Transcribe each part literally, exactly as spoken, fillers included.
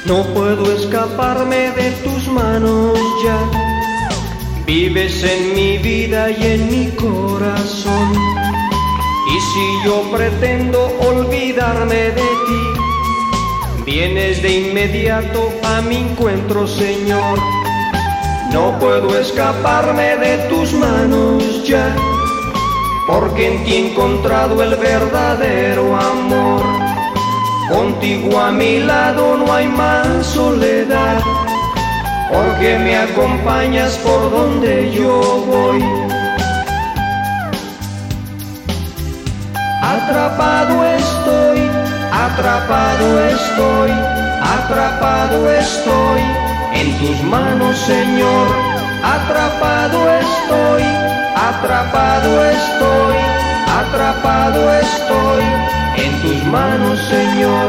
No puedo escaparme de tus manos ya. Vives en mi vida y en mi corazón. Y si yo pretendo olvidarme de ti, vienes de inmediato a mi encuentro, Señor. No puedo escaparme de tus manos ya, porque en ti he encontrado el verdadero amor. Contigo a mi lado no hay más soledad, porque me acompañas por donde yo voy. Atrapado estoy, atrapado estoy, atrapado estoy en tus manos, Señor. Atrapado estoy, atrapado estoy, atrapado estoy en tus manos, Señor.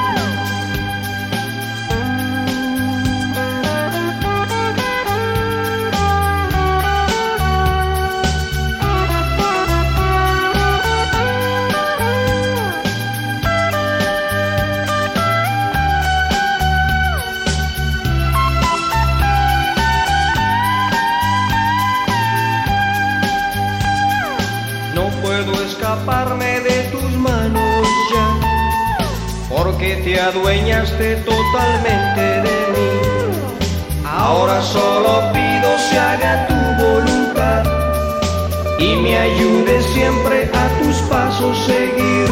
No puedo escaparme de tus manos ya, porque te adueñaste totalmente de mí. Ahora solo pido se haga tu voluntad y me ayude siempre a tus pasos seguir.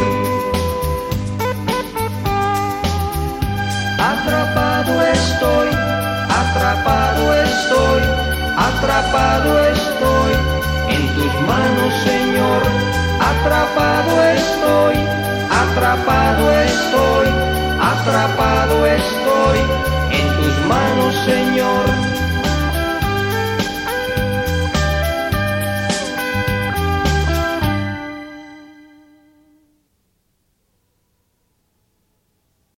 Atrapado estoy, atrapado estoy, atrapado estoy en tus manos, Señor. Atrapado estoy, atrapado estoy, atrapado estoy en tus manos, Señor.